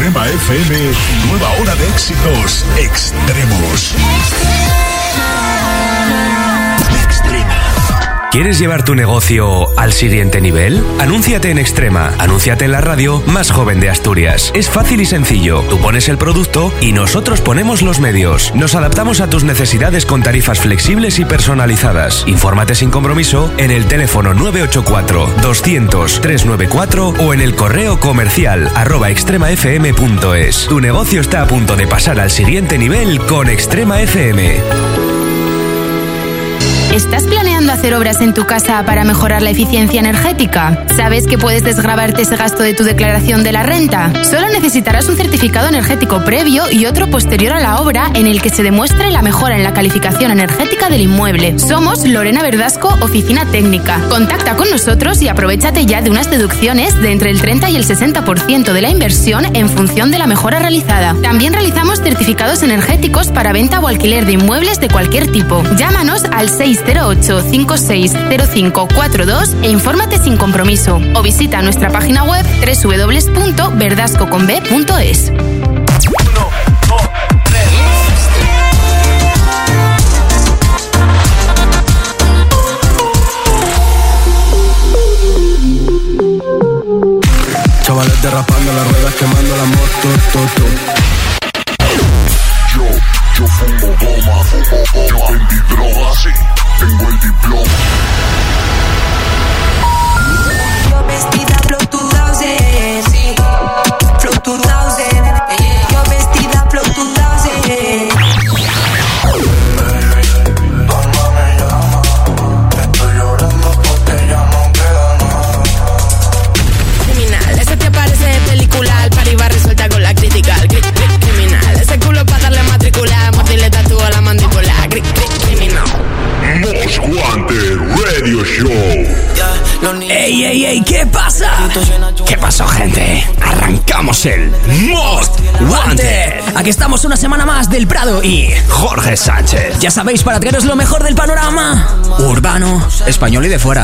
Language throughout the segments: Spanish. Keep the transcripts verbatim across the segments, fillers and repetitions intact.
Extrema F M, nueva hora de éxitos extremos. Extrema. ¿Quieres llevar tu negocio al siguiente nivel? Anúnciate en Extrema. Anúnciate en la radio más joven de Asturias. Es fácil y sencillo. Tú pones el producto y nosotros ponemos los medios. Nos adaptamos a tus necesidades con tarifas flexibles y personalizadas. Infórmate sin compromiso en el teléfono nueve ocho cuatro, doscientos, trescientos noventa y cuatro o en el correo comercial arroba extremafm punto es. Tu negocio está a punto de pasar al siguiente nivel con Extrema F M. ¿Estás planeando hacer obras en tu casa para mejorar la eficiencia energética? ¿Sabes que puedes desgravarte ese gasto de tu declaración de la renta? Solo necesitarás un certificado energético previo y otro posterior a la obra en el que se demuestre la mejora en la calificación energética del inmueble. Somos Lorena Verdasco, Oficina Técnica. Contacta con nosotros y aprovéchate ya de unas deducciones de entre el treinta y el sesenta por ciento de la inversión en función de la mejora realizada. También realizamos certificados energéticos para venta o alquiler de inmuebles de cualquier tipo. Llámanos al seis cero ocho, cinco seis cero cinco cuatro dos e infórmate sin compromiso o visita nuestra página web doble u doble u doble u punto verdasco con b punto es. Chavales derrapando las ruedas, quemando la moto, to, to. Yo, yo fumo goma, fumo goma. Yo vendí droga, sí, tengo el diploma. Yo vestida Flow dos mil, sí, Flow dos mil. Yo vestida Flow dos mil. Estoy llorando porque ya no queda nada. Criminal, ese te parece de película. Al par iba resuelta con la crítica. Criminal, ese culo para darle matrícula. Mordirle tatúo a la mandíbula. Criminal. Most Wanted Radio Show. ¡Ey, ey, ey! ¿Qué pasa? ¿Qué pasó, gente? Arrancamos el Most Wanted. Aquí estamos una semana más del Prado y Jorge Sánchez. Ya sabéis, para traeros lo mejor del panorama urbano, español y de fuera.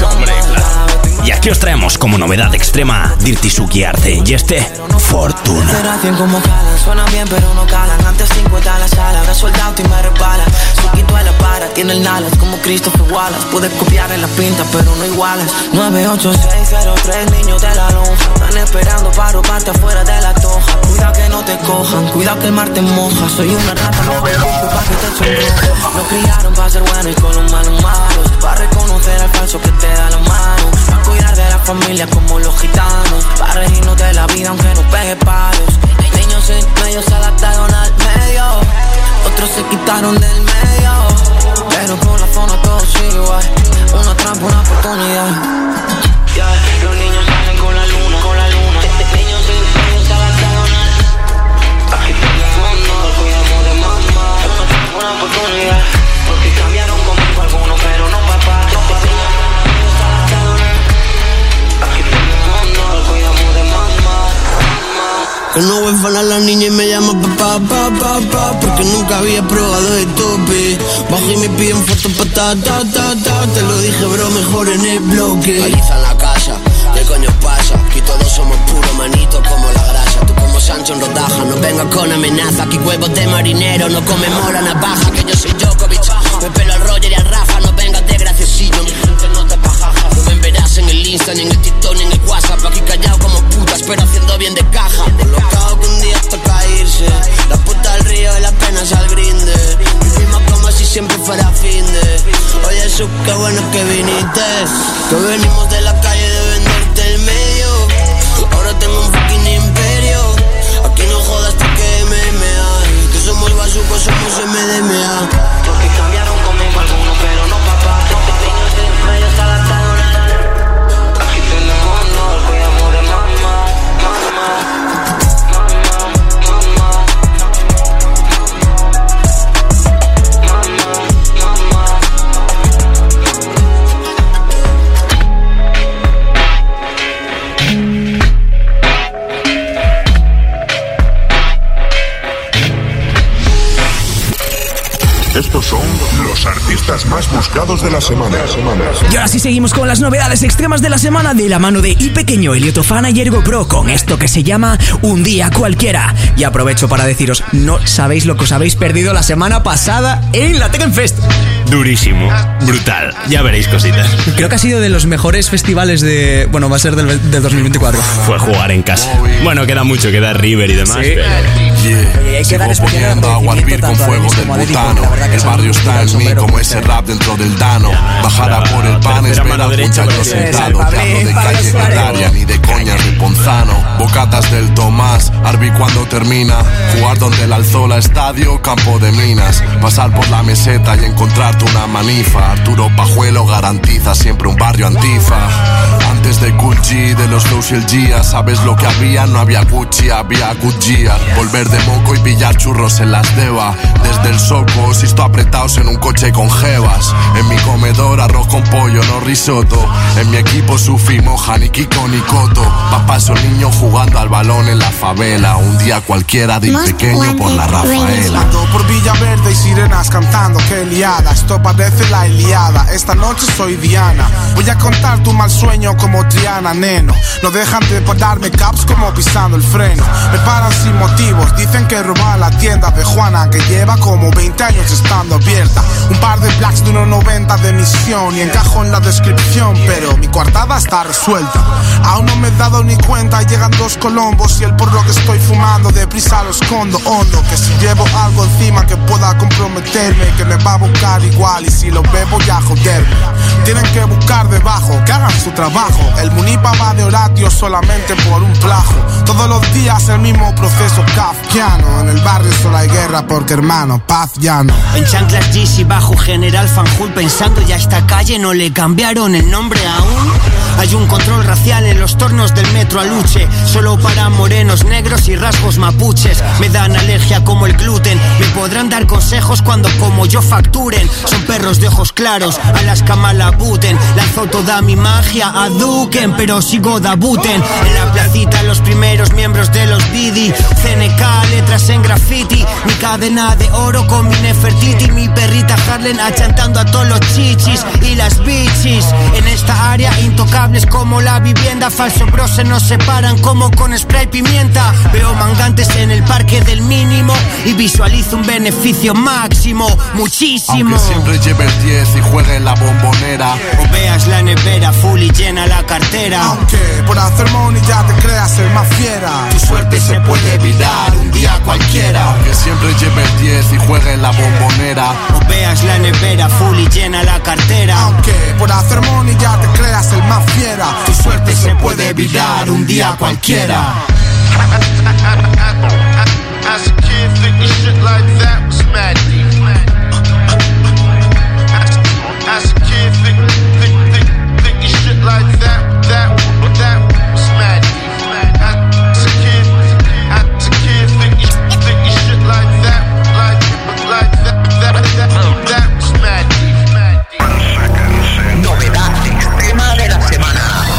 Y aquí os traemos como novedad extrema Dirty Suki Arte y este Fortuna. Como calan, suenan bien pero no calan. Antes cincuenta a la sala, ahora soldado y me repara. Suquito de la para, tiene el Nalas como Christopher Wallace. Puedes copiar en la pinta pero no igualas. Nueve ocho seis cero tres, niños de la lonja. Están esperando para robarte afuera de la toja. Cuida que no te cojan, cuida que el mar te moja. Soy una rata, no me busco pa' que te sonroje. No criaron para ser buenos y con los malos malos. Para reconocer al falso que te da la mano. Para cuidar de la familia como los gitanos. Para reírnos de la vida aunque no pegue palos. Niños en medio se adaptaron al medio. Otros se quitaron del medio. Pero por la zona todo sigue igual. Una trampa, una oportunidad. Yeah. Los niños salen con la luna, con la luna. Niños en medio se adaptaron al. Aquí tenemos, no cuidamos de mamá. Una trampa, una oportunidad. Porque cambiaron conmigo algunos, pero no papá. Los niños se adaptaron al. Aquí tenemos, no cuidamos de mamá. Que no voy a falar la niña y me llama papá, papá, papá. Porque nunca había probado el tope. Bajo y me piden fotos pa' ta, ta, ta, ta. Te lo dije, bro, mejor en el bloque. Paliza en la casa, ¿qué coño pasa? Aquí todos somos puro manito como la grasa. Tú como Sancho en rodaja, no vengas con amenaza. Aquí huevos de marinero, no conmemora navaja. Que yo soy Djokovic, me pelo al Roger y al Rafa. No vengas de graciosillo, mi gente no te pajaja. No me verás en el Insta, ni en el TikTok, ni en el WhatsApp. Aquí callado como putas, pero haciendo bien de caja. Colocado que un día toca irse. La puta al río y las penas al grinde. Vivimos como si siempre fuera fin de. Oye, Su, qué bueno que viniste. Que venimos de la calle de venderte el medio. Ahora tengo un fucking imperio. Aquí no jodas hasta que M M A. Que somos bazucos, somos M D M A. Porque cambiaron conmigo algunos, pero no papá. Los niños en medio se adaptaron al. Aquí tenemos, no cuidamos de mamá, mamá. más buscados de la semana. Y ahora sí seguimos con las novedades extremas de la semana de la mano de I Pequeño, Heliotofana y Ergo Pro con esto que se llama Un Día Cualquiera. Y aprovecho para deciros, no sabéis lo que os habéis perdido la semana pasada en la Tekken Fest. Durísimo, brutal, ya veréis cositas. Creo que ha sido de los mejores festivales de... Bueno, va a ser del, del dos mil veinticuatro. Fue jugar en casa. Bueno, queda mucho, queda River y demás, sí. Pero... Yeah. Sigo poniendo agua a hervir con fuego del butano. El barrio está en mí como ese rap dentro del Dano. Bajada por el pan, espera punta yo sentado. Te hablo de calle Canaria, ni de coñas de Ponzano. Bocatas del Tomás, Arby cuando termina. Jugar donde el Alzola estadio, campo de minas. Pasar por la meseta y encontrarte una manifa. Arturo Pajuelo garantiza siempre un barrio antifa. Antes de Cool G, de los Flows y el Gia, ¿sabes lo que había? No había Gucci, había Guccia. Volver de moco y pillar churros en las Deva. Desde el Soco, sisto apretados en un coche con jevas. En mi comedor arroz con pollo, no risotto. En mi equipo Sufi, Moja, ni Kiko ni Coto. Papá es un niño jugando al balón en la favela. Un día cualquiera de Pequeño por la Rafaela. Ando por Villaverde y sirenas cantando, qué liada. Esto parece la Iliada, esta noche soy Diana. Voy a contar tu mal sueño como Triana, neno. No dejan de darme caps como pisando el freno. Me paran sin motivos, dicen que roba la tienda de Juana, que lleva como veinte años estando abierta. Un par de blacks de uno noventa de misión y encajo en la descripción, pero mi coartada está resuelta. Aún no me he dado ni cuenta, llegan dos colombos y el porro que estoy fumando deprisa lo escondo hondo. Que si llevo algo encima que pueda comprometerme, que me va a buscar igual y si lo bebo ya joderme. Tienen que buscar debajo, que hagan su trabajo. El Munipa va de Horatio solamente por un plajo. Todos los días el mismo proceso kafkiano. En el barrio solo hay guerra porque hermano, paz ya no. En chanclas Yeezy bajo General Fanjul pensando ya esta calle no le cambiaron el nombre aún. Hay un control racial en los tornos del metro Aluche, solo para morenos, negros y rasgos mapuches. Me dan alergia como el gluten. Me podrán dar consejos cuando como yo facturen. Son perros de ojos claros, a las camalabuten. Lanzo toda mi magia a Duken, pero sigo dabuten. En la placita los primeros miembros de los Didi. C N K, letras en graffiti. Mi cadena de oro con mi Nefertiti. Mi perrita Harlen achantando a todos los chichis y las bichis. En esta área intocables como la vivienda. Falso bros se nos separan como con spray pimienta. Veo mangantes en el parque del mínimo y visualizo un beneficio máximo, muchísimo. Aunque siempre lleve el diez y juegue en la bombonera, o veas la nevera full y llena la cartera. Aunque por hacer money ya te creas el más fiera, tu suerte se puede virar un día cualquiera. Aunque siempre lleve el diez y juegue en la bombonera, o veas la nevera full y llena la cartera. Aunque por hacer money ya te creas el más fiera, tu suerte se puede virar un día cualquiera. As a kid, thinking shit like that was mad deep. As a kid, think, think, think, thinking shit like that, that, that was mad deep. As a kid, as a kid, thinking, thinking shit like that, like, like that, that, that, that was mad deep. Novedad extrema de la semana.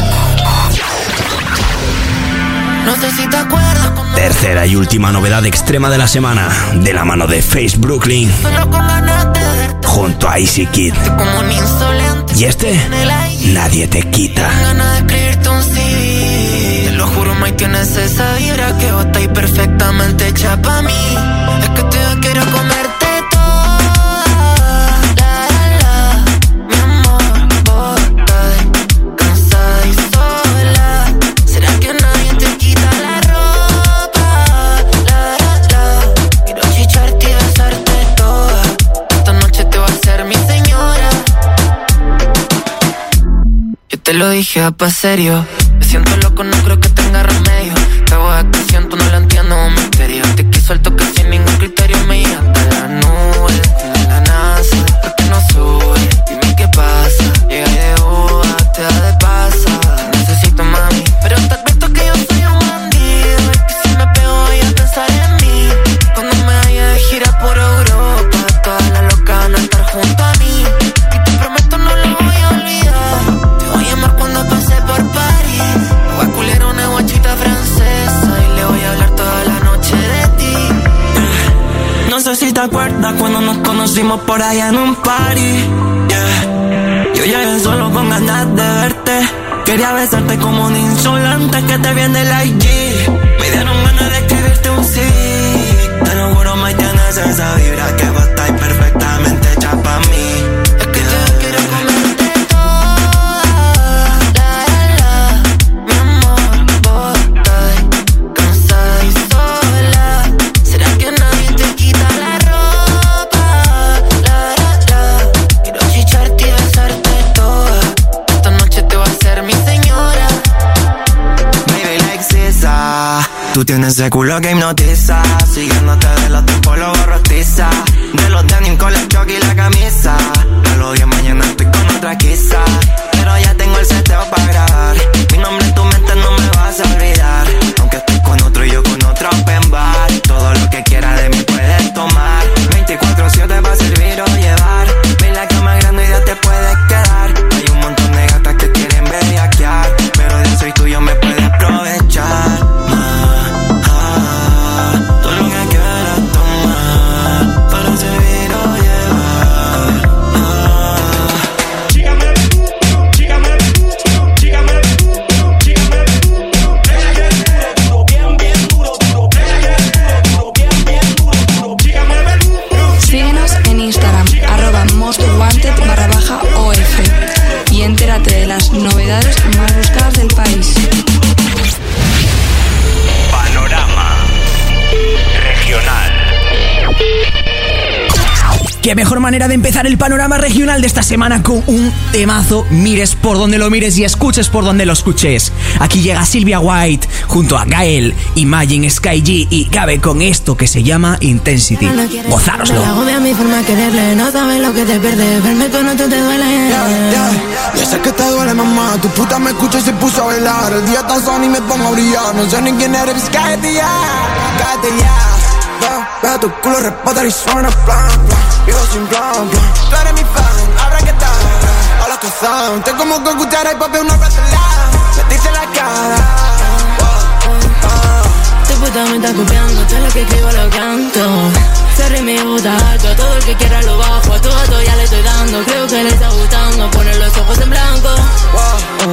No sé si te acuerdas. Tercera y última novedad extrema de la semana, de la mano de Face Brooklyn junto a Easy Kid. Y este, Nadie te quita. Ganas de escribirte un C D. Te lo juro, Mike, tienes esa vibra que vos estáis perfectamente hecha pa' mí. Es que te quiero comerte toda, la, la, la. Mi amor, vos estás cansada y sola. ¿Será que nadie te quita la ropa? La, la, la. Quiero chicharte y besarte toda. Esta noche te voy a ser mi señora. Yo te lo dije a pa' serio. Me siento loco, no creo que tenga remedio. Esta voz que siento no la entiendo, un misterio. Te quiso el toque sin ningún criterio. Me iba hasta la nube, como la NASA. ¿Por qué no sube? Dime qué pasa. Llega de uva, te da de pasa. Necesito mami, pero te advierto que yo soy un bandido. Y que si me pego voy a pensar en mí. Cuando me vaya de gira por Europa, todas las locas van a estar junto a mí. Y te prometo no lo voy a olvidar. Te voy a llamar cuando pase por París. Me voy a culiar una guachita fresca. acuerdas cuando nos conocimos por allá en un party, yeah. Yo llegué solo con ganas de verte. Quería besarte como un insolente que te viene el I G. Me dieron ganas de escribirte un sí. Te lo juro, May, tienes esa vibra que va a estar perfectamente hecha pa' mí. Es que te quiero comerte toda, la, la, la. Mi amor, vos estás cansada y sola. ¿Será que nadie te quita la ropa? La, la, la. Quiero chicharte y besarte toda. Esta noche te voy a hacer mi señora. Baby, like Cisa, tú tienes ese culo que hipnotiza. Siguiéndote de los tiempos luego rostiza. De los denim con el choque y la camisa. A los diez mañana estoy con otra quizá. Pero ya tengo el seteo para grabar. Mi nombre en tu mente no me vas a olvidar. Aunque estoy con otro y yo con otro open bar. Todo lo que quieras de mí puedes tomar. veinticuatro siete va a servir o llevar. Ve la cama grande y ya te puedes quedar. Hay un montón de gatas que quieren bellaquear. Pero de soy tuyo me puedes aprovechar. barra baja O F y entérate de las novedades más buscadas del país. Panorama Regional. Qué mejor manera de empezar el panorama regional de esta semana con un temazo. Mires por donde lo mires y escuches por donde lo escuches. Aquí llega Silvia White junto a Gael, Imagine, Sky G y Gabe con esto que se llama Intensity. Gozároslo. Me agobia mi forma de quererle, no sabes lo que te pierdes. Verme con otro te duele. Yeah, yeah. Yo sé que te duele, mamá. Tu puta me escucha y se puso a bailar. El día tan sano y me pongo a brillar. No sé ni quién eres, cállate ya. Cállate ya. Veo, veo tu culo repotar y suena plan, plan. Vivo sin plan, plan. Tú eres mi fan, habrá que estar a la cazón. Te como con cuchara y papel una bracelada. Metiste la cara. Tu puta me está copiando, todo lo que escribo lo canto. Se ríe mi puta alto, todo el que quiera lo bajo. A todo esto ya le estoy dando, creo que le está gustando. Poner los ojos en blanco. Oh,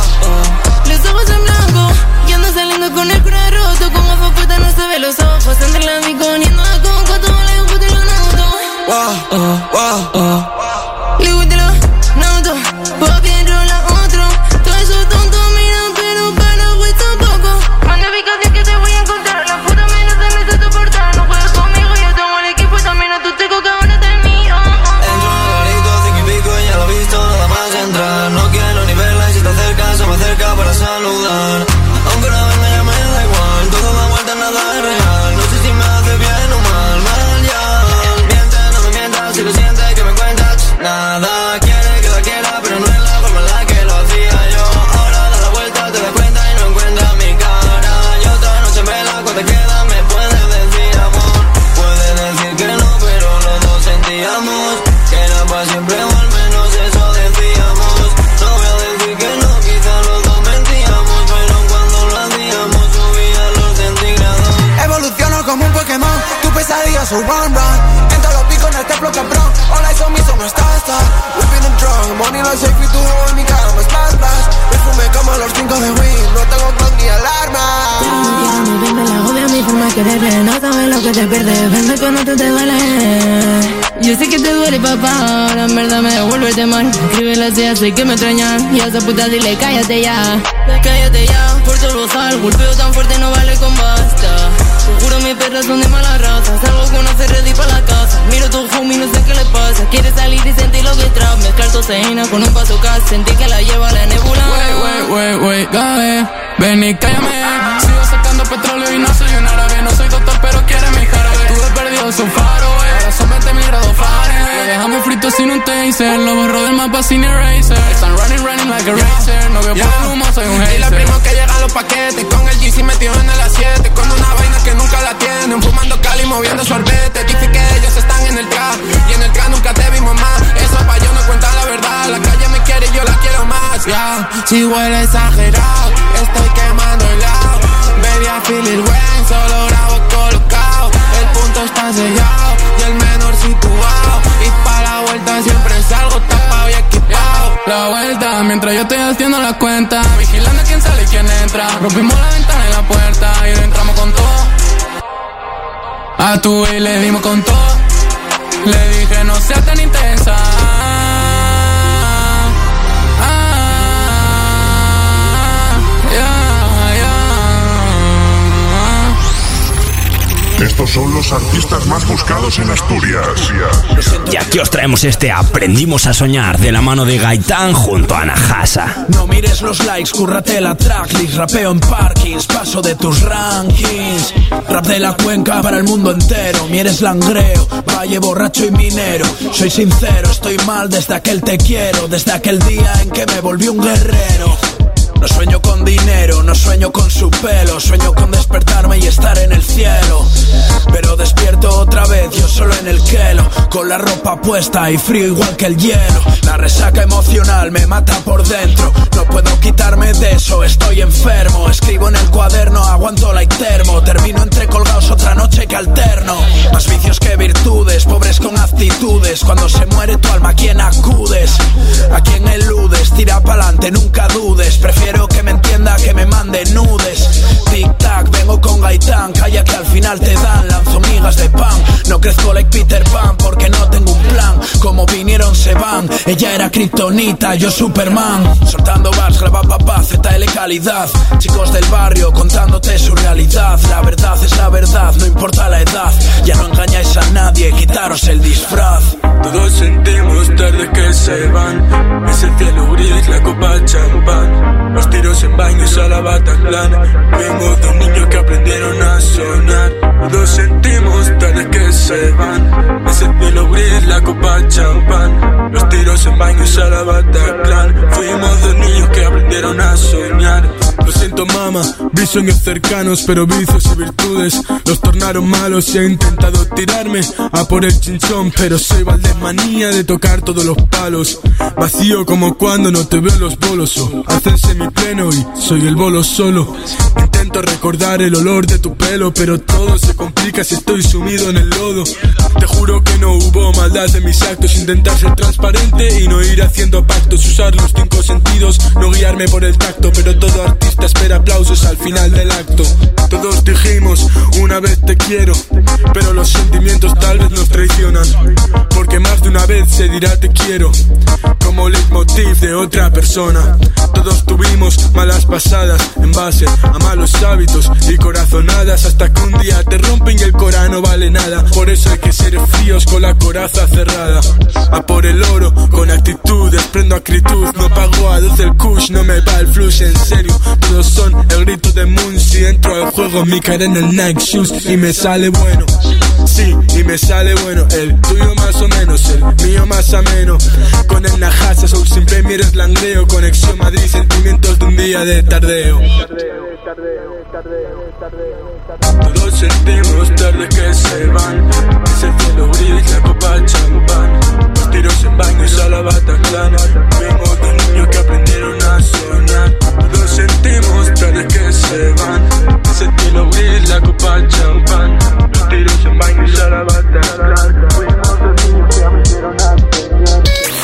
oh. Los ojos en blanco. Y ando saliendo con el culo roto. Como fue puta no se ve los ojos. Entre la mi coniendo a con cuatro vale un puto y lo noto. Wow, oh, wow, oh. Le gusta lo noto. Papi enrola otro. Todo eso tonto mira, pero para güey tampoco. Manda ubicación que te voy a encontrar. La puta menos te metes tu portal. No juegas conmigo, yo tengo el equipo y también a tu teco que ahora te mío. Entro en el garito, cinco y pico y ya lo he visto, nada más entrar. No quiero ni verla y si te acercas, se me acerca para saludar. Aunque una vez me llame, da igual, todo da vuelta, nada es real. No sé si me hace bien o mal, mal ya. Miente, no me mientas, si lo sientes que me cuentas. Nada, quiere que la quiera, pero no es la forma en la que lo hacía yo. Ahora da la vuelta, te das cuenta y no encuentras mi cara. Y otra noche en vela, cuando te queda me puedes decir amor. Puedes decir que no, pero los dos sentíamos que era para siempre o al menos eso decíamos. No voy a decir que no, quizás los dos mentíamos, pero cuando lo hacíamos subía los centígrados. Evoluciono como un Pokémon, tu pesadilla es un run run. Entro a los picos en el templo cabrón. Hola, eso mismo no está, está. Whipping and drunk, money like safe y tu en mi cama, splash, splash. Perfume como los cinco de Wii, no tengo clock ni alarma. Pero no quiero ni verme, la agobia mi forma de quererle. No sabes lo que te pierdes, verme con otro te duele. Yo sé que te duele, papá, ahora en verdad me devuelve el mal. Escríbele así, así que me extrañan. Y a esa puta dile, cállate ya. Cállate ya, por tu rosal. Golpeo tan fuerte no vale con basta. Te juro mis perras son de mala raza. Salgo con una ready pa' la casa. Miro tu homie, no sé qué le pasa. Quiere salir y sentir lo que trae. Mezclar toseína con un paso casi. Sentir que la lleva la nebula. Wait, wait, wait, wait, Gabe. Ven y cállame. Sigo sacando petróleo y no soy un árabe. No soy doctor pero quiere mi jarabe. Tú de perdido su faro, eh. Ahora son veinte mil grados Fahrenheit. Lo dejamos frito sin un taser. Lo borro del mapa sin eraser. Están running, running like a racer. No veo por el humo, soy un hater. Dile al primo que llegan los paquetes. Con el G C metido en el A siete. Con una vaina que nunca la tienen. Fumando cali, moviendo sorbete. Dice que ellos están en el trap. Y en el trap nunca te vimos más. Esos payos no cuentan la verdad. La calle me quiere y yo la quiero más. Yeah. Si huele exagerado, estoy quemando el lado. Baby, I feel it when solo grabo colocado. El punto está sellado y el Rompimos la ventana y la puerta y le entramos con todo. A tu y le dimos con todo. Le dije no seas tan intensa. Estos son los artistas más buscados en Asturias. Y aquí os traemos este Aprendimos a Soñar de la mano de Gaitán junto a Najasa. No mires los likes, cúrrate la tracklist. Rapeo en parkings, paso de tus rankings. Rap de la cuenca para el mundo entero. Mieres langreo, valle borracho y minero. Soy sincero, estoy mal desde aquel te quiero. Desde aquel día en que me volví un guerrero. No sueño con dinero, no sueño con su pelo. Sueño con despertarme y estar en el cielo. Pero despierto otra vez, yo solo en el quelo. Con la ropa puesta y frío igual que el hielo. La resaca emocional me mata por dentro. No puedo quitarme de eso, estoy enfermo. Escribo en el cuaderno, aguanto like termo. Termino entre colgados otra noche que alterno. Más vicios que virtudes, pobres con actitudes. Cuando se muere tu alma, ¿a quién acudes? ¿A quién eludes? Tira pa'lante, nunca dudes. Prefiero que me entienda que me mande nudes. Tic tac, vengo con Gaitán. Calla que al final te dan, lanzo migas de pan. No crezco like Peter Pan porque no tengo un plan. Como vinieron se van. Ella era kriptonita, yo Superman. Soltando bars, graba papá, Z L calidad. Chicos del barrio contándote su realidad. La verdad es la verdad, no importa la edad. Ya no engañáis a nadie, quitaros el disfraz. Todos sentimos tarde que se van. Ese cielo gris, la copa champán. Los tiros en baños a la Bataclan. Vengo de un niño que aprendieron a soñar. Todos sentimos tarde que se van. Ese cielo gris, la copa champán. Los tiros en baños a la Bataclan. Fuimos dos niños que aprendieron a soñar. Lo siento mama, vi sueños cercanos pero vicios y virtudes los tornaron malos y he intentado tirarme a por el chinchón, pero soy Valdemanía de tocar todos los palos. Vacío como cuando no te veo los bolos, o hacen semipleno y soy el bolo solo. Intento recordar el olor de tu pelo, pero todo se complica si estoy sumido en el lodo. Te juro que no hubo maldad en mis actos, intentar ser transparente y no ir haciendo pactos. Usar los cinco sentidos, no guiarme por el tacto, pero todo artista espera aplausos al final del acto. Todos dijimos una vez te quiero, pero los sentimientos tal vez nos traicionan, porque más de una vez se dirá te quiero como leitmotiv de otra persona. Todos tuvimos malas pasadas en base a malos hábitos y corazonadas, hasta que un día te rompen y el cora no vale nada. Por eso hay que ser fríos con la coraza cerrada. A por el oro con actitud, desprendo acritud. No pago a doce el kush, no me va el flush, en serio. Todos son el grito de Moon. Si entro al juego mi cara en el Nike Shoes y me sale bueno. Sí, y me sale bueno. El tuyo más o menos, el mío más ameno. Con el Najasa, soy siempre mires langreo. Conexión Madrid, sentimientos de un día de tardeo. Todos sentimos tarde que se van. Ese cielo gris, la copa champán. Los tiros en baños a la Bataclan. Vengo de un niño que aprendieron a soñar. Todos sentimos tarde que se van. Ese cielo gris, la copa champán. Los tiros en baños a la Bataclan. Fuimos dos niños que aprendieron a soñar.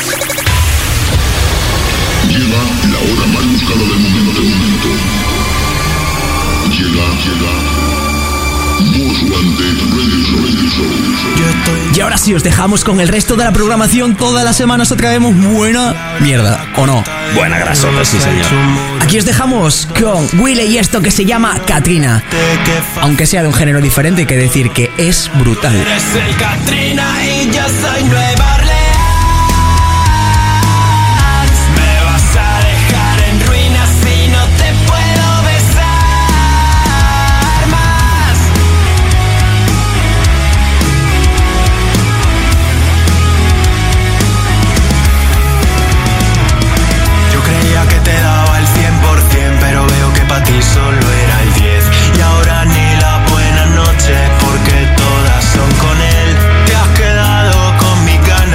Llega la hora más buscada del momento, del momento. Llega, llega Most Wanted Radio Show, Radio Show. Y ahora sí, os dejamos con el resto de la programación. Todas las semanas os traemos buena mierda, ¿o no? Buena grasota, sí señor. Aquí os dejamos con Willy y esto que se llama Katrina. Aunque sea de un género diferente, hay que decir que es brutal. Eres el Katrina y yo soy Nueva Orleans. Me vas a dejar en ruinas y no te puedo besar más. Yo creía que te daba el cien por ciento, pero veo que para ti solo era el diez. Y ahora ni la buena noche, porque todas son con él. Te has quedado con mi ganas.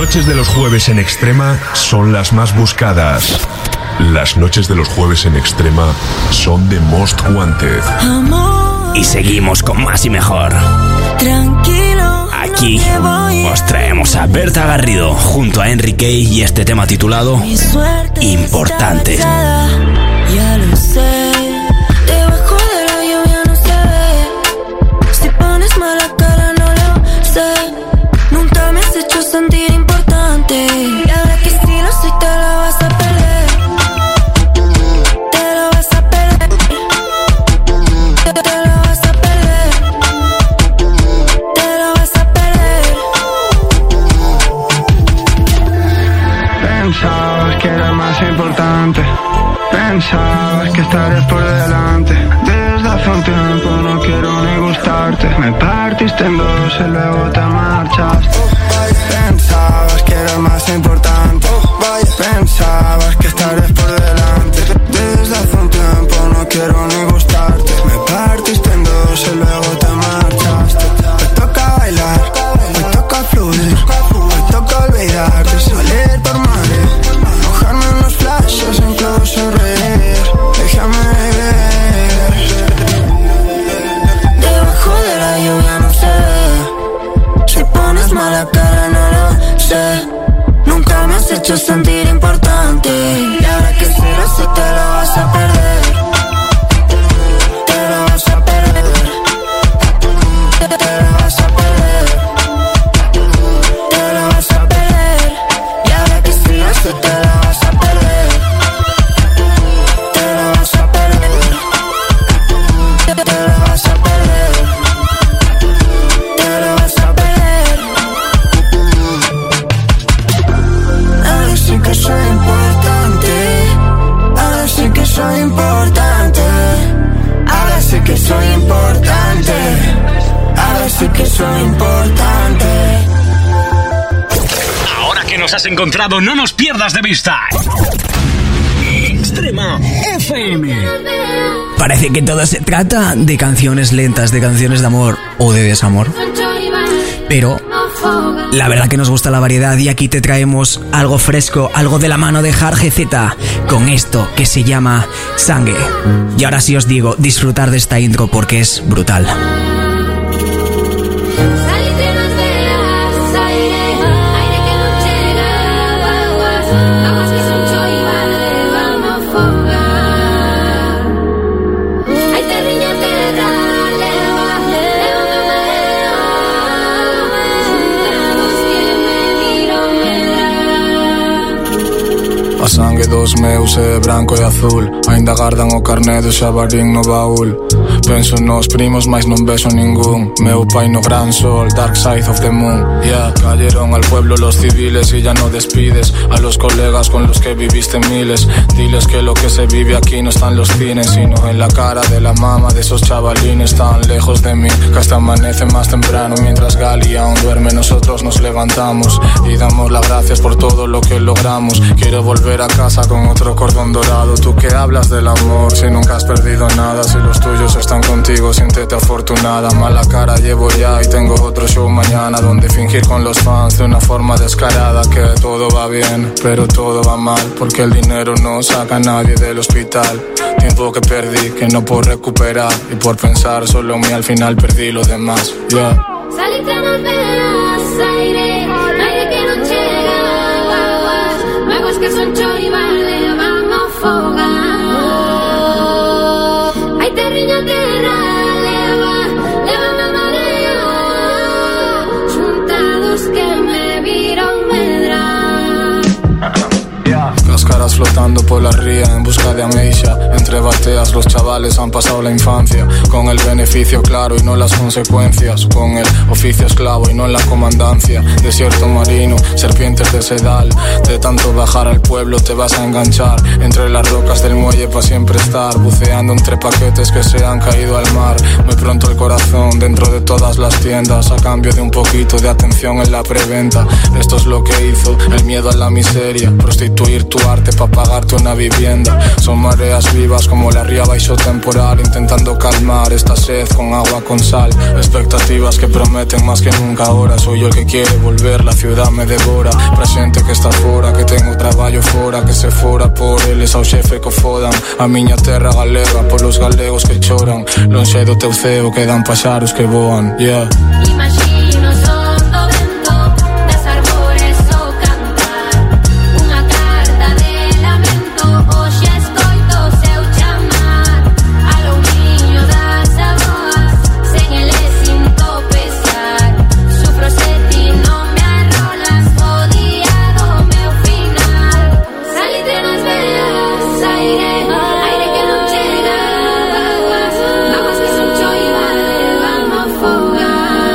noches de los jueves en Extrema son las más buscadas. Las noches de los jueves en Extrema son The Most Wanted. Y seguimos con más y mejor. Tranquilo. Aquí os traemos a Berta Garrido junto a Enrique y este tema titulado Importante. Ya lo sé. Debajo de la lluvia no se ve. Si pones mala cara no lo sé. Nunca me has hecho sentir importante. Y ahora que sí lo soy te la vas a perder. Te lo vas a perder. Te, te lo vas a perder. Te lo vas a perder. Pensabas que era más importante. Pensabas que estarías por delante. Desde hace un tiempo no quiero ni gustarte. Me partiste en dos y luego te marchaste. Pensabas que era más importante. Pensabas que estarías por delante. Desde hace un tiempo no quiero ni gustarte. Me partiste en dos y luego te marchaste. Hoy toca bailar, hoy toca fluir, hoy toca olvidarte, salir por Madrid, mojarme en los flashes, incluso reír. Déjame ver. Debajo de la lluvia no se ve. Si pones mala cara no lo sé. Nunca me has hecho sentir importante. Y ahora que será si te lo vas a perder. Te lo vas a perder. Te, te lo vas a perder. Te lo vas a perder. Y ahora que será si te lo vas a perder. Te lo vas a perder. Te, te lo vas a perder. Te lo vas a perder. Ahora sí que soy importante. Ahora sí que soy importante. Ahora sí que soy importante. Ahora sí que soy importante. Ahora que nos has encontrado, no nos pierdas de vista. Extrema F M. Parece que todo se trata de canciones lentas, de canciones de amor o de desamor. Pero la verdad que nos gusta la variedad y aquí te traemos algo fresco, algo de la mano de Jarge Z con esto que se llama Sangue. Y ahora sí os digo, disfrutar de esta intro porque es brutal. A sangue dos meus é branco e azul. Ainda guardan o carné do xabarín no baúl. Penso nos primos, mas non beso ningún. Meu pai no gran sol, dark side of the moon. Yeah, cayeron al pueblo los civiles y ya no despides a los colegas con los que viviste miles. Diles que lo que se vive aquí no está en los cines, sino en la cara de la mama de esos chavalines tan lejos de mí, que hasta amanece más temprano. Mientras Gali aún duerme, nosotros nos levantamos y damos las gracias por todo lo que logramos. Quiero volver a casa con otro cordón dorado. Tú que hablas del amor si nunca has perdido nada. Si los tuyos están contigo, siéntete afortunada. Mala cara llevo ya y tengo otro show mañana donde fingir con los fans de una forma descarada que todo va bien, pero todo va mal, porque el dinero no saca a nadie del hospital. Tiempo que perdí, que no puedo recuperar, y por pensar solo en mí al final perdí lo demás. Yeah. Saliste más velas, aire, aire que no llega, guaguas, magos que son choribales, vamos a fogar. Hay terriña tierra, leva, leva una marea, juntados que me vieron medrar. Las caras flotando por la ría en busca de Ameisha. Entre bateas los chavales han pasado la infancia, con el beneficio claro y no las consecuencias, con el oficio esclavo y no la comandancia. Desierto marino, serpientes de sedal, de tanto bajar bajar al pueblo te vas a enganchar. Entre las rocas del muelle pa' siempre estar, buceando entre paquetes que se han caído al mar. Muy pronto el corazón dentro de todas las tiendas, a cambio de un poquito de atención en la preventa. Esto es lo que hizo el miedo a la miseria, prostituir tu arte pa' pagarte una vivienda. Son mareas vivas como la ría baixo temporal, intentando calmar esta sed con agua con sal. Expectativas que prometen más que nunca ahora. Soy yo el que quiere volver, la ciudad me devora. Presente que está fora, que tengo traballo fora, que se fora por eles ao xefe que fodan. A miña terra galega polos galegos que choran. Lonxe do teu ceo quedan paxaros que voan, yeah. Imagino son do vento, das arbores o cantar. Unha carta de lamento, hoxe escoito o seu chamar. A loumiño das aboas, sen ele sinto pesar. Sufro se ti non me arrolas, o día do meu final. Salite nas veas, aire, aire que non chega. Aguas que son choivas, vamos a fogar.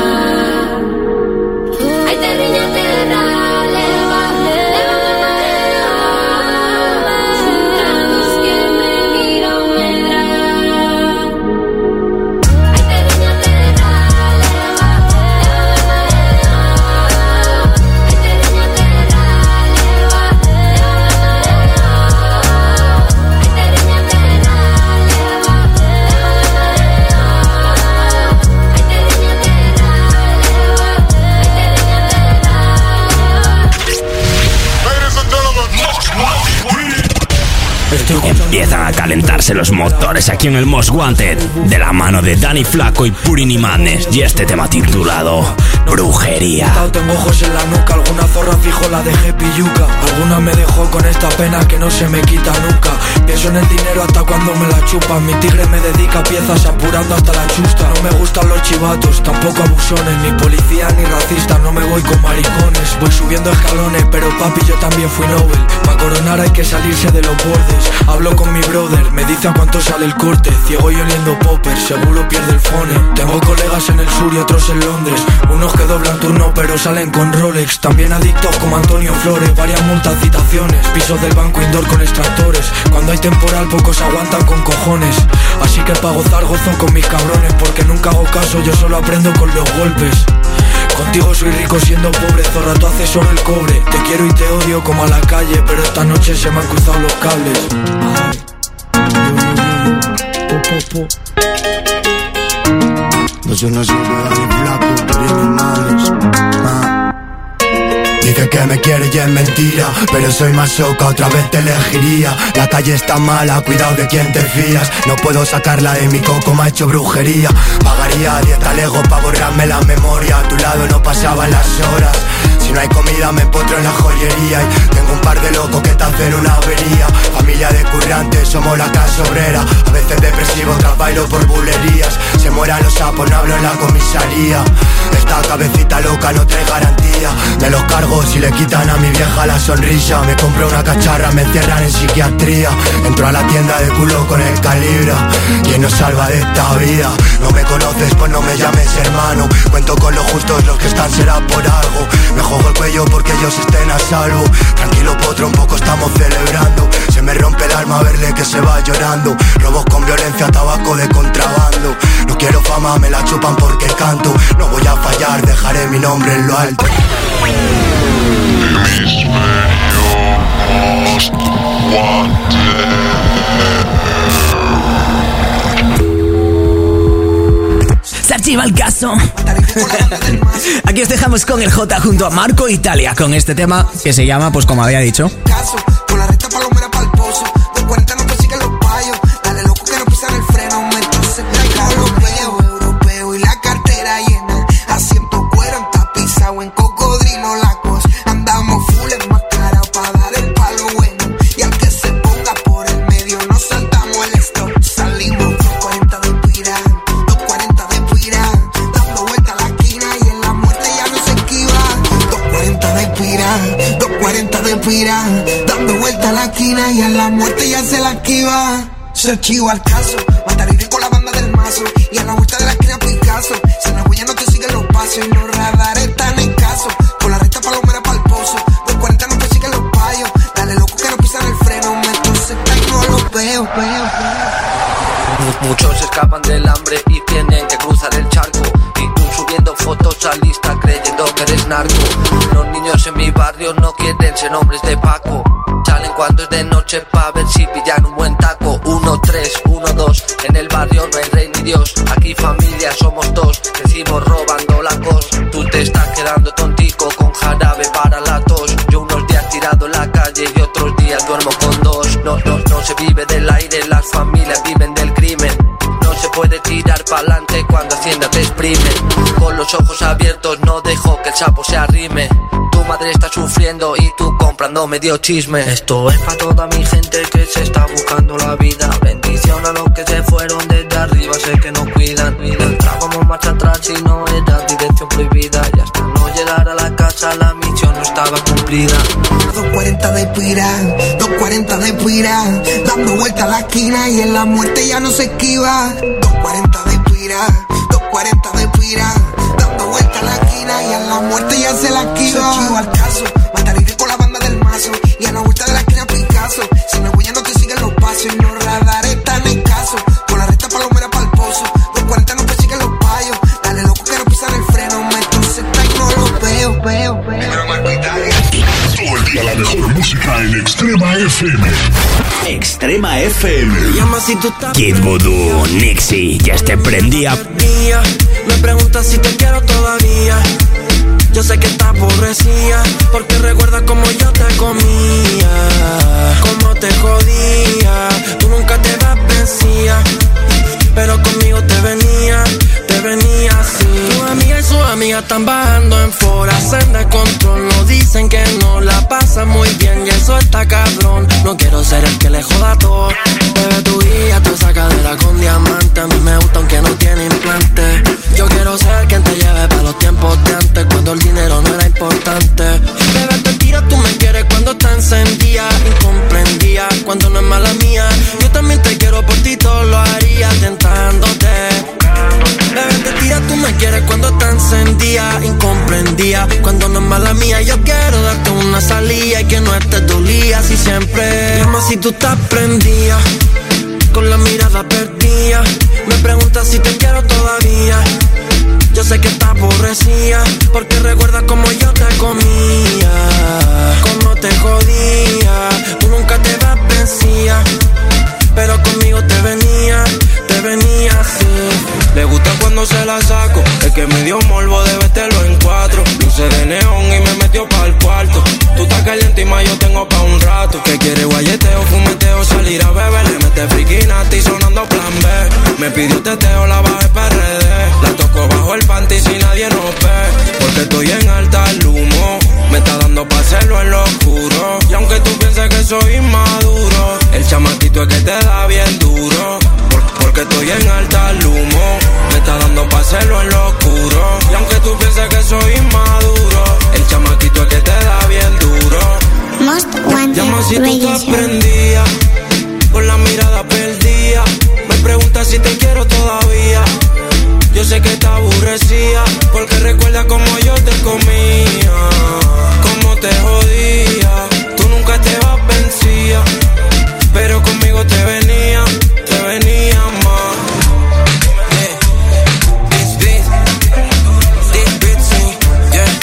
Ai terriña terra, leva, leva a marea. Xuntados que me viron medrar. Ai terriña terra, leva, leva a marea. Ai terriña terra, leva, leva a marea. Ai terriña terra, leva, leva a Empiezan a calentarse los motores aquí en el Most Wanted, de la mano de Danny Flaco y Purini Madness, y este tema titulado Brujería. Tengo ojos en la nuca, alguna zorra fijo la dejé pilluca. Alguna me dejó con esta pena que no se me quita nunca. Pienso en el dinero hasta cuando me la chupan. Mi tigre me dedica piezas apurando hasta la chusta. No me gustan los chivatos, tampoco abusones, ni policía ni racista, no me voy con maricones. Voy subiendo escalones, pero papi yo también fui Nobel. Pa' coronar hay que salirse de los bordes. Hablo con mi brother, me dice a cuánto sale el corte. Ciego y oliendo popper, seguro pierde el phone. Tengo colegas en el sur y otros en Londres. Unos que doblan turno pero salen con Rolex. También adictos como Antonio Flores. Varias multas, citaciones, pisos del banco indoor con extractores. Cuando hay temporal pocos aguantan con cojones. Así que pa' gozar gozo con mis cabrones, porque nunca hago caso, yo solo aprendo con los golpes. Contigo soy rico siendo pobre, zorra, tú haces solo el cobre. Te quiero y te odio como a la calle, pero esta noche se me han cruzado los cables. No soy una ciudad ni flaco, ni animales. Ah. Dice que me quiere y es mentira, pero soy más soca, otra vez te elegiría. La calle está mala, cuidado de quién te fías. No puedo sacarla de mi coco, me ha hecho brujería. Pagaría diez talegos pa' borrarme la memoria. A tu lado no pasaban las horas. Si no hay comida me empotro en la joyería. Y tengo un par de locos que te hacen una avería. Familia de currantes, somos la clase obrera. A veces depresivo, tras bailo por bulerías. Se mueran los sapos, no hablo en la comisaría. Esta cabecita loca no trae garantía. Me los cargo si le quitan a mi vieja la sonrisa. Me compro una cacharra, me encierran en psiquiatría. Entro a la tienda de culo con el calibra. ¿Quién nos salva de esta vida? No me conoces, pues no me llames hermano. Cuento con los justos, los que están será por algo. Me juego el cuello porque ellos estén a salvo. Tranquilo potro, un poco estamos celebrando. Se me rompe el alma verle que se va llorando. Robos con violencia, tabaco de contrabando. No quiero fama, me la chupan porque canto. No voy a fallar, dejaré mi nombre en lo alto. Most Wanted. Se archiva el caso. Aquí os dejamos con el J junto a Marco Italia, con este tema que se llama, pues como había dicho, Con la recta palomera pa'l pozo. De cuarenta no persiguen los payos. Dale loco que no pisan el freno. Aumenta ese europeo, europeo y la cartera llena. Asiento cuero en tapizado en cocodrilo lacos. Andamos full enmascarados pa' dar el palo bueno. Y al que se ponga por el medio nos saltamos el stop. Salimos dos cuarenta de pira, dos cuarenta de pira. Dando vuelta a la esquina y en la muerte ya no se esquiva. dos cuarenta de pira, dos cuarenta de pira. Dando vuelta a la esquina y en la muerte ya se la esquiva. Se archiva el caso, matar y con la banda del mazo. Y a la vuelta de la esquina Picasso. Si en la huella no te siguen los pasos y los radares están escasos. Con la recta palomera pa'l pozo. dos cuarenta no persiguen los payos. Dale peo, peo, peo. Muchos escapan del hambre y tienen que cruzar el charco. Y tú subiendo fotos al Insta creyendo que eres narco. Los niños en mi barrio no quieren ser hombres de Paco. Salen cuando es de noche pa' ver si pillan un buen taco. Uno, tres, uno, dos, en el barrio no hay rey ni Dios. Aquí familia somos dos, crecimos robando la cos. Tú te estás quedando tontico con jarabe para la tos. Yo unos días tirado en la calle y otros días duermo con dos. No, no, no se vive del aire, las familias viven del crimen. No se puede tirar pa'lante cuando Hacienda te exprime. Con los ojos abiertos no dejo que el sapo se arrime. Tu madre está sufriendo y tú comprando medio chisme. Esto es pa' toda mi gente que se está buscando la vida. Bendición a los que se fueron desde arriba, sé que no cuidan. Entrábamos marcha atrás y no era dirección prohibida. Y hasta no llegar a la casa la misión no estaba cumplida. dos cuarenta de pira, dos cuarenta de pira, dando vuelta a la esquina y en la muerte ya no se esquiva. dos cuarenta de pira, dos cuarenta de pira, dando vuelta a la esquina y en la muerte ya se la esquiva. Soy chivo al caso, matariré con la banda del mazo y a la vuelta de la esquina Picasso. Si me voy ya no te siguen los pasos y los radares están escasos. Con la recta palomera pa'l pozo, dos cuarenta no persiguen los payos. Dale loco que no pisan el freno, me entonces está y no lo veo, veo, veo. Todo el día la mejor música en Extrema F M. Extrema F M. Kid Voodoo, Nixie, ya te prendía. Me preguntas si te quiero todavía. Yo sé que estás aborrecida porque recuerda como yo te comía, como te jodía. Tú nunca te das vencida, pero conmigo te venía, te venía así. Tu amiga y su amiga están bajando en fora, hacen de control. No dicen que no la pasan muy bien y eso está cabrón. No quiero ser el que le joda todo. Bebé, tu guía, tu sacadera con diamante. A mí me gusta aunque no tiene implante. Yo quiero ser quien te lleve para los tiempos de antes, cuando el dinero no era importante. Bebé, te tiro, tú me quieres cuando te encendía, incomprendía, cuando no es mala mía. Yo también te quiero, por ti todo lo haría, tentándote. Bebé, te tira, tú me quieres cuando te encendía, incomprendía, cuando no es mala mía. Yo quiero darte una salida y que no estés dolida, así siempre. Llama si tú estás prendida, con la mirada perdida. Me preguntas si te quiero todavía. Yo sé que estás aborrecida porque recuerda como yo te comía, como te jodía. Tú nunca te das vencida, pero conmigo te venía, te venía así. Le gusta cuando se la saco, el que me dio morbo de vértelo en cuatro. Luce de neón y me metió pa'l cuarto. Tú estás caliente y más yo tengo pa' un rato. Que quiere guayeteo, fumeteo, salir a beber. Le mete friquinati sonando plan B. Me pidió teteo, la bajé P R D. La toco bajo el panty si nadie nos ve. Porque estoy en alta el humo, me está dando pa' hacerlo en lo oscuro. Y aunque tú pienses que soy inmaduro, el chamaquito es que te da bien duro. Porque estoy en alta el humo, me está dando pa' hacerlo en lo oscuro. Y aunque tú pienses que soy inmaduro, el chamaquito es que te da bien duro. Most Wanted Llama si tú Radio te Show. prendía, con la mirada perdida. Me preguntas si te quiero todavía. Yo sé que estás aburrecida, porque recuerda como yo te comía, como te jodía. Tú nunca te vas vencida, pero conmigo te venía, te venía más. Yeah. This beat, this beat, sí, yeah.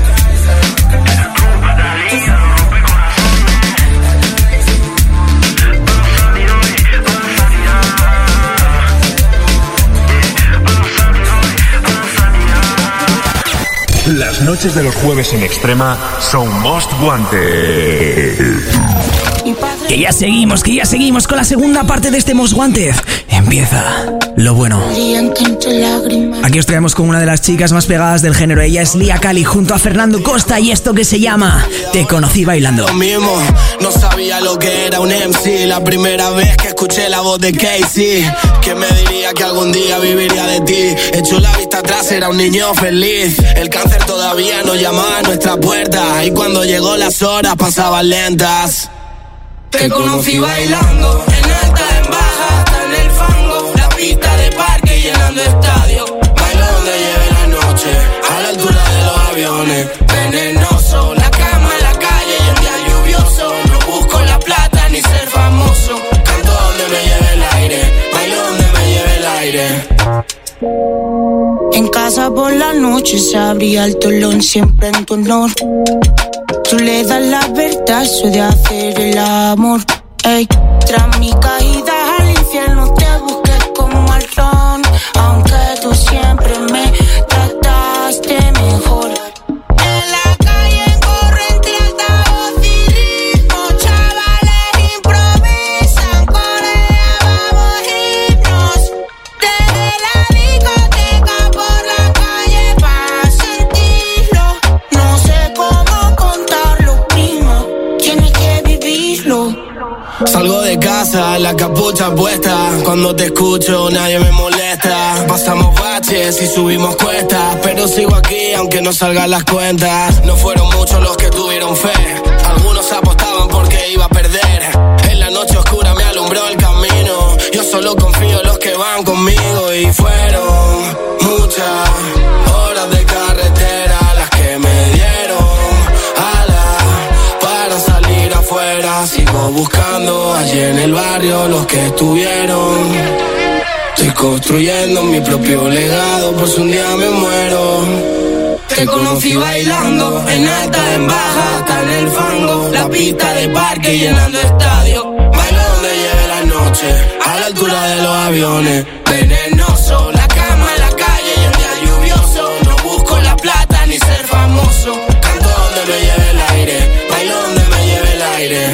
Las noches de los jueves en Extrema son Most Wanted. Que ya seguimos, que ya seguimos con la segunda parte de este Most Wanted. Empieza lo bueno. Aquí os traemos con una de las chicas más pegadas del género. Ella es Lia Cali junto a Fernando Costa y esto que se llama Te conocí bailando. Lo mismo, no sabía lo que era un M C. La primera vez que escuché la voz de Casey. ¿Quién me diría que algún día viviría de ti? Hecho la vista atrás, era un niño feliz. El cáncer todavía nos llamaba a nuestra puerta. Y cuando llegó las horas pasaban lentas. Te conocí bailando, en alta, en baja, hasta en el fango. La pista de parque llenando estadio. Bailo donde lleve la noche, a la altura de los aviones. Venenoso, la cama en la calle y el día lluvioso. No busco la plata ni ser famoso. Canto donde por la noche se abría el telón siempre en tu honor. Tú le das la verdad, eso de hacer el amor. Ey, tras mi caída al infierno te busqué como al ron, aunque tú siempre me trataste mejor. En la calle corre entre altavoz y ritmo, chavales improvisan, corea, vamos himnos. Desde la discoteca por la calle para sentirlo. No sé cómo contarlo, primo, tienes que vivirlo. Salgo de casa, la capucha puesta. Cuando te escucho nadie me molesta. Pasamos baches y subimos cuestas, pero sigo aquí aunque no salgan las cuentas. No fueron muchos los que tuvieron fe, algunos apostaban porque iba a perder. En la noche oscura me alumbró el camino. Yo solo confío en los que van conmigo. Y fueron muchas horas de carretera las que me dieron alas para salir afuera. Sigo buscando allí en el barrio los que estuvieron. Estoy construyendo mi propio legado por si un día me muero. Te conocí bailando en alta, en baja, hasta en el fango. La pista de parque llenando estadio. Bailo donde lleve la noche, a la altura de los aviones. Venenoso, la cama en la calle y el día lluvioso. No busco la plata ni ser famoso. Canto donde me lleve el aire, bailo donde me lleve el aire.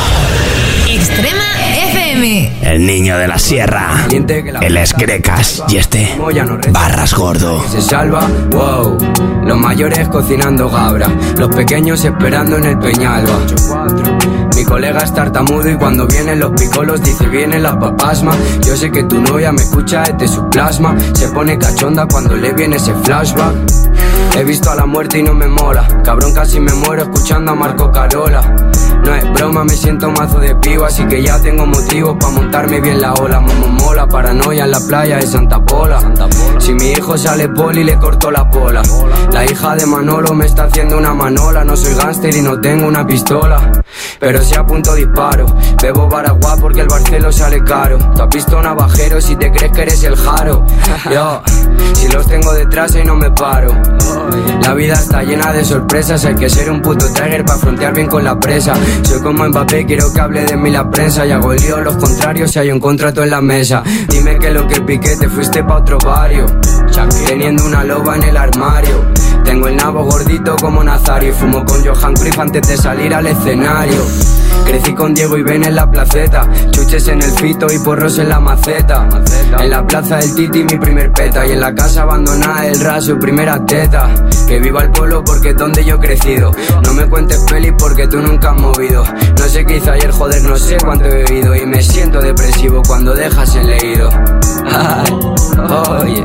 Extrema F M. El niño de la sierra, el Esgrecas y este Barras Gordo. Se salva, wow. Los mayores cocinando gabra, los pequeños esperando en el Peñalba. Mi colega es tartamudo y cuando vienen los picolos dice vienen las papasmas. Yo sé que tu novia me escucha desde su plasma. Se pone cachonda cuando le viene ese flashback. He visto a la muerte y no me mola. Cabrón, casi me muero escuchando a Marco Carola. No es broma, me siento mazo de pivo, así que ya tengo motivos pa' montarme bien la ola. Momo mola, paranoia en la playa de Santa Pola. Si mi hijo sale poli le corto la pola. La hija de Manolo me está haciendo una manola. No soy gángster y no tengo una pistola, pero si apunto disparo. Bebo Baraguá porque el Barcelo sale caro. Tú has visto navajeros si te crees que eres el Jaro. Yo, si los tengo detrás y no me paro. La vida está llena de sorpresas, hay que ser un puto trigger pa' frontear bien con la presa. Soy como Mbappé, quiero que hable de mí la prensa. Y hago el lío los contrarios si hay un contrato en la mesa. Dime que lo que piqué te fuiste pa' otro barrio, teniendo una loba en el armario. Tengo el nabo gordito como Nazario y fumo con Johan Cruyff antes de salir al escenario. Crecí con Diego y Ben en la placeta, chuches en el fito y porros en la maceta. En la plaza del Titi mi primer peta y en la casa abandonada del raso primera teta. Que viva el pueblo porque es donde yo he crecido. No me cuentes pelis porque tú nunca has movido. No sé qué hice ayer, joder, no sé cuánto he bebido. Y me siento depresivo cuando dejas el leído. Ay, oye.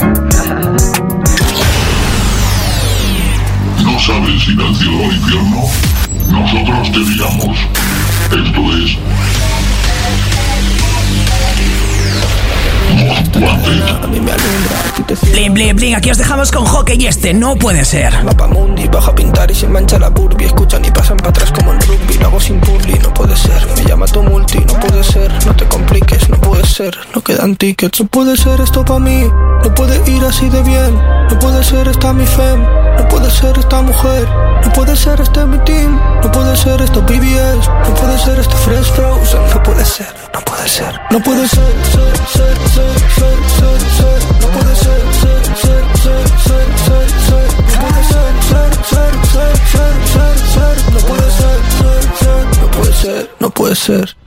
¿No sabes si al cielo o al infierno? Nosotros te digamos. Esto es Most Wanted. Bling, bling, bling, aquí os dejamos con Hockey y este no puede ser. Mapa mundi, baja a pintar y se mancha la burbi. Escuchan y pasan para atrás como en rugby. Lo hago sin purli, no puede ser. Me llama tu multi, no puede ser. No te compliques, no puede ser. No quedan tickets, no puede ser esto pa' mí. No puede ir así de bien. No puede ser esta mi fem. No puede ser esta mujer. No puede ser este mi team. No puede ser esto B B S. No puede ser este Fresh Frozen. No puede ser, no puede ser. No puede ser, ser, ser, ser, ser, ser, ser. No puede ser, ser, ser, ser, ser, ser, ser. No puede ser, ser, ser, ser, ser, ser, ser. No puede ser, ser, ser. No puede ser, no puede ser.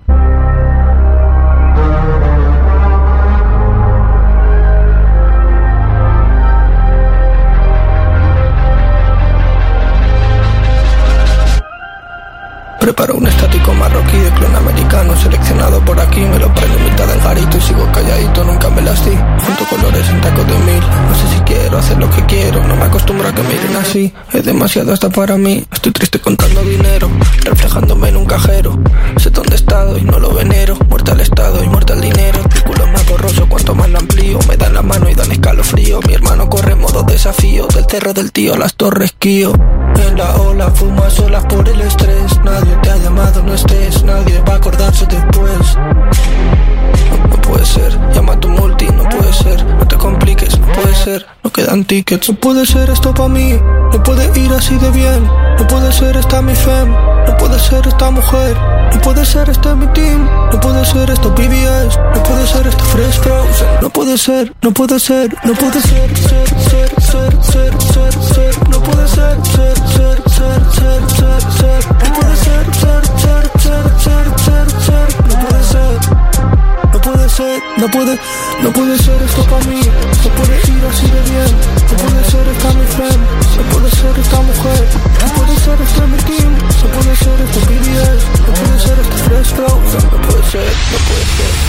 Preparo un estático marroquí de clon americano seleccionado por aquí, me lo prendo mitad del garito y sigo calladito, nunca me las di. Junto colores en tacos de mil, no sé si quiero hacer lo que quiero, no me acostumbro a que miren así, es demasiado hasta para mí. Estoy triste contando dinero, reflejándome en un cajero. Sé dónde he estado y no lo venero, muerto al estado y muerto al dinero. El círculo es más borroso cuanto más lo amplío, me dan la mano y dan escalofrío. Mi hermano corre en modo desafío, del cerro del tío a las torres Kio. En la ola fumo a solas por el estrés, nadie te ha llamado, no estés, nadie va a acordarse después. No, no puede ser, llama a tu multi, no puede ser, no te compliques, no puede ser, no quedan quedan tickets. No puede ser esto pa' mí, no puede ir así de bien. No puede ser esta mi fem, no puede ser esta mujer. No puede ser este mi team, no puede ser esto B B S. No puede ser este Fresh Frozen. No puede ser, no puede ser, no puede ser, ser, ser, ser, ser, ser, ser. No puede ser, ser, ser, ser, ser, ser, ser. No puede ser, ser, ser, ser, ser, ser, ser. No puede ser, no puede ser, no puede, no puede ser esto pa' mí. No puede ir así de bien. No puede ser esta mi friend, no puede ser esta mujer. No puede ser este mi team, no puede ser este B B S. No puede ser este Fresh Frozen. No puede ser, no puede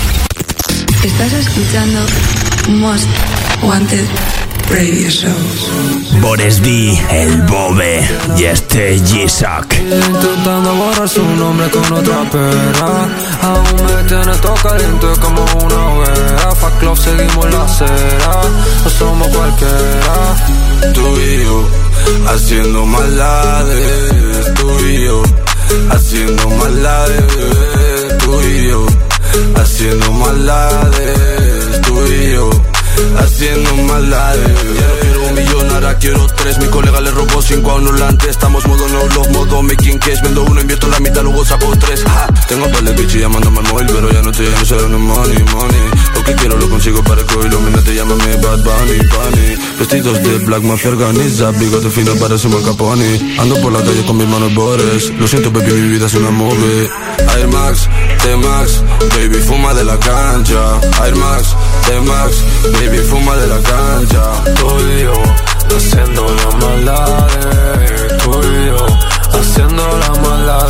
ser. Estás escuchando Most Wanted Radio Show. Boris D, el Bobe y este G-Shock. Intentando borrar su nombre con otra pera. Aún me tiene todo caliente como una hoguera. Fuck love, seguimos la acera. No somos cualquiera. Tú y yo, haciendo maldades. Tú y yo, haciendo maldades. Tú y yo, haciendo maldades. Tú y yo, haciendo maldades. Ya no quiero un millón, ahora quiero tres. Mi colega le robó cinco a un volante. Estamos modo no love, modo making cash. Vendo uno, invierto la mitad, luego saco tres. Ja. Tengo par de bichos llamándome al móvil, pero ya no estoy en cero, no money, money. Lo que quiero lo consigo para que hoy lo te llámame Bad Bunny, Bunny. Vestidos de black, mafia organiza, bigote fino para su Capone. Ando por la calle con mis manos bores. Lo siento baby, mi vida es una movie. Air Max, T-Max, baby fuma de la cancha. Air Max, T-Max, baby fuma de la cancha. Tú y yo, haciendo la maldad. Tú y yo, haciendo la maldad.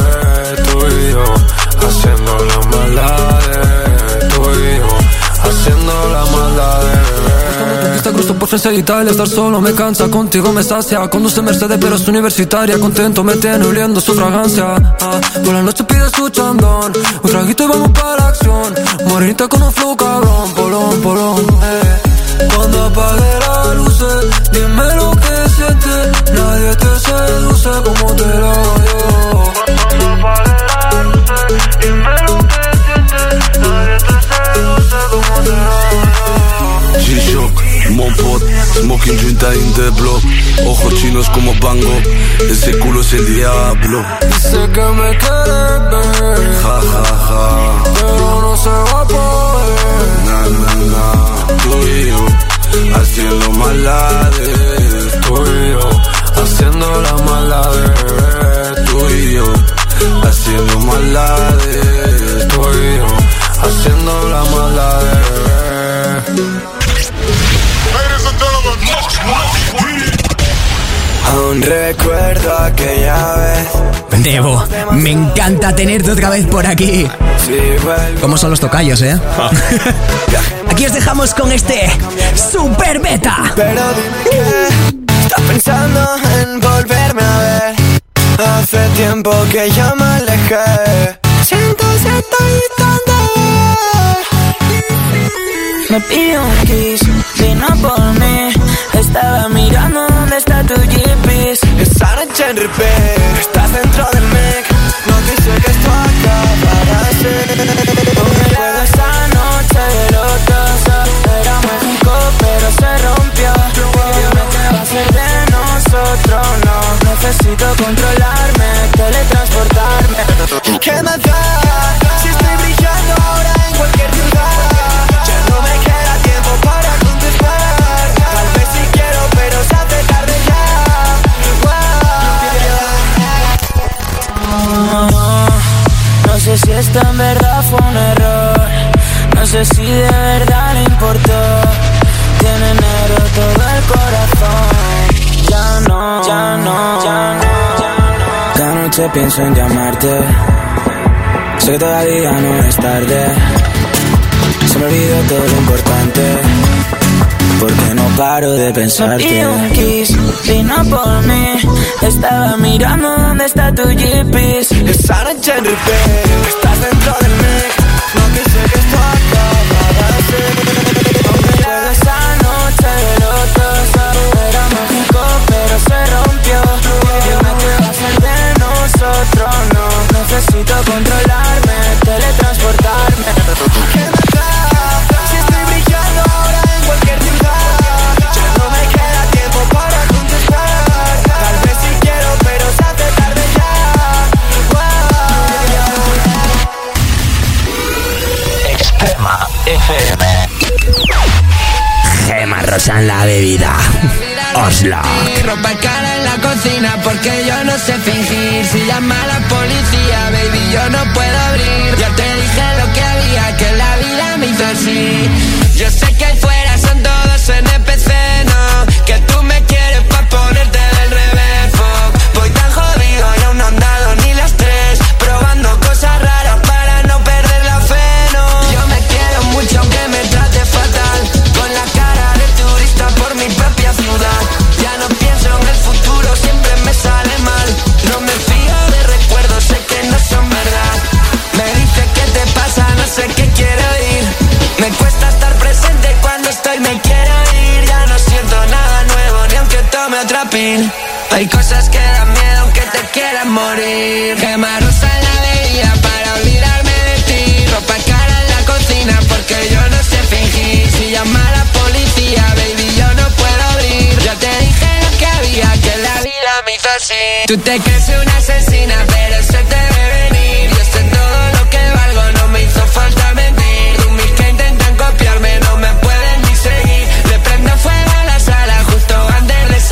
Tú y yo, haciendo la maldad. Tú y yo, haciendo la maldad. Conquista cruzo por Francia e Italia. Estar solo me cansa, contigo me sacia. Conduce Mercedes pero es universitaria. Contento me tiene oliendo su fragancia. ah, Por la noche pide su chandón. Un traguito y vamos para la acción. Morenita con un flow cabrón. Polón, polón, eh. Cuando apague las luces, dime lo que sientes. Nadie te seduce como te lo hago yo. Cuando apague las luces, dime lo que sientes. Nadie te seduce como te lo hago yo. G-Shock, Monpot, smoking jointa in the block. Ojos chinos como Bango, ese culo es el diablo. Dice que me quieres ver, ja ja ja, pero no se va a poder. Na na na, tú y yo, haciendo maldades. Tú y yo, haciendo la maldades. Tú y yo, haciendo maldades. Tú y yo, haciendo la maldades. Aún recuerdo aquella vez. Debo, me encanta tenerte otra vez por aquí. ¿Cómo son los tocayos, eh? Aquí os dejamos con este Super Beta. Pero dime que estás pensando en volverme a ver. Hace tiempo que ya me alejé. Siento si estoy distante. Me pidió un kiss, vino por mí. Estaba mirando dónde está tu G P S. Esa noche en repeat, estás dentro del mic. No quise que esto acabara así. No me acuerdo esa noche de los dos. Era mágico pero se rompió. Dime qué va a ser de nosotros, no. Necesito controlarme, teletransportarme. ¿Qué me da? Si estoy brillando ahora en cualquier lugar. Ya no me queda tiempo para contestar. Tal vez si quiero pero se hace tarde ya. Wow. No, no sé si esto en verdad fue un error. No sé si de verdad le importó. Tiene negro todo el corazón. Ya no, ya no, ya no, ya no. Cada noche pienso en llamarte. Sé que todavía no es tarde. Se me olvidó todo lo importante. Porque no paro de pensarte. Me pidió un kiss, vino por mí. Estaba mirando dónde está tu G P S. Esa noche en repeat, estás dentro del mic. No quise que esto acabara así. No me acuerdo esa noche de los dos. Era mágico pero se rompió. Dime qué va a ser de nosotros, no. Necesito controlarme, teletransportarme. ¿Qué me da? Si estoy brillando ahora en cualquier lugar. Ya no me rosa en la bebida. Oslo. Ropa cara en la cocina porque yo no sé fingir. Si llama a la policía, baby, yo no puedo abrir. Ya te dije lo que había, que la vida me hizo así. Yo sé que ahí fuera son todos N P C, no, que tú me quieres pa' ponerte del revés, fuck. Voy tan jodido y aún no han dado ni las tres, probando cosas raras para no perder la fe, no. Yo me quiero mucho aunque me trate fatal, con la cara de turista por mi propia ciudad. Ya no pienso en el futuro, siempre me sale mal. No me fío de recuerdos, sé que no son verdad. Me dice qué te pasa, no sé qué quiero oír. Me cuesta estar presente cuando estoy, me quiero ir. Ya no siento nada nuevo, ni aunque tome otra pil. Hay cosas que dan miedo aunque te quieran morir. Quema rosa en la bebida para olvidarme de ti. Ropa cara en la cocina porque yo no sé fingir. Si llama a la policía, baby, yo no puedo abrir. Ya te dije lo que había, que la vida me hizo así. Tú te crees una asesina, pero se te ve venir. Yo sé todo lo que valgo, no me hizo falta mentir. Mil que intentan copiarme, no me pueden ni seguir. Le prendo fuego a la sala justo antes de